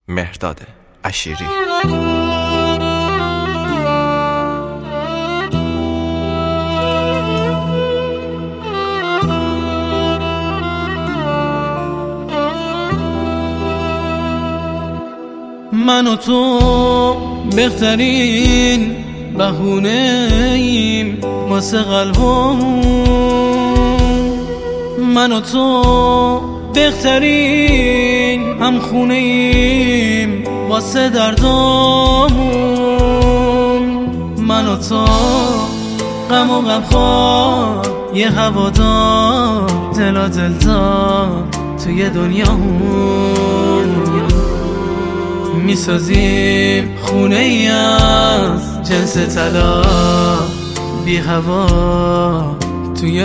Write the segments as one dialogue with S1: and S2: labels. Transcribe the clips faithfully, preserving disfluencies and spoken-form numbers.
S1: مهرداد عشیری.
S2: من و تو بهترین بهونه ایم واسه قلبمون، من و تو بهترین همخونه ایم واسه دردامون، من و تو غم و غمخوار یه هوادار دلا دلدار توی دنیامون، میسازیم خونه ای از جنس طلا بی هوا توی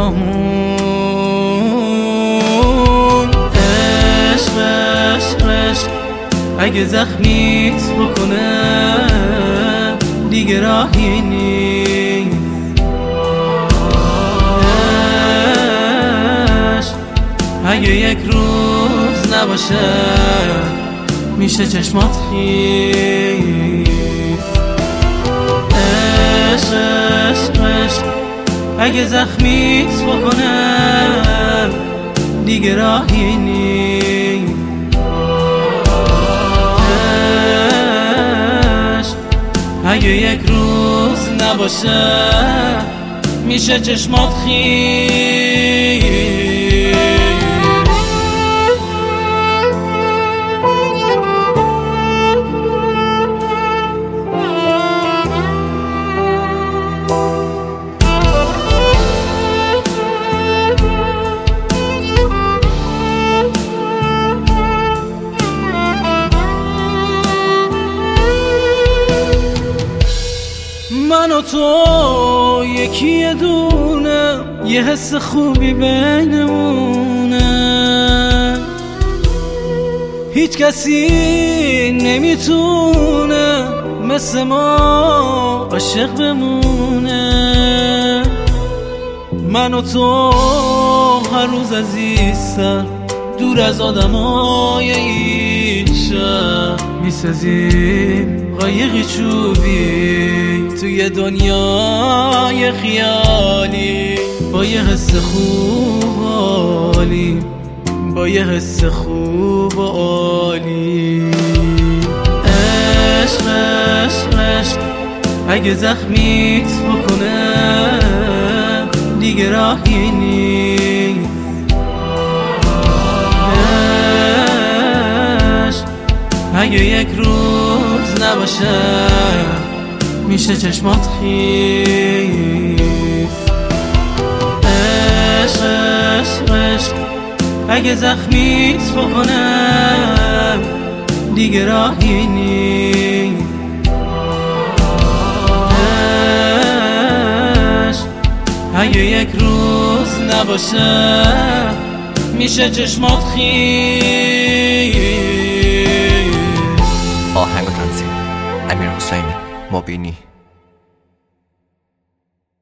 S2: رویامون. عشق عشق عشق اگه زخمیت بکنه دیگه راهی نیست، عشق اگه یک روز نباشه میشه چشمات خیس. عشق عشق عشق اگه زخمیت بکنه دیگه راهی نیست، عشق اگه یک روز نباشه میشه چشمات خیس. من و تو یکی دونه یه حس خوبی بینمونه، هیچ کسی نمیتونه مثل ما عاشق بمونه. من و تو هر روز عزیزتر دور از آدمای این شهر میسازیم قایقی چوبی توی دنیای خیالی، با یه حس خوب عالی، با یه حس خوب و عالی. عشق عشق عشق اگه زخمیت بکنه دیگه راهی نیست، عشق اگه یک روز نباشه میشه چشمات خیس. عشق عشق عشق اگه زخمیت بکنه دیگه راهی نیست، عشق اگه یک روز نباشه میشه چشمات خیس.
S1: آهنگ و تنظیم امیر حسین مبینی.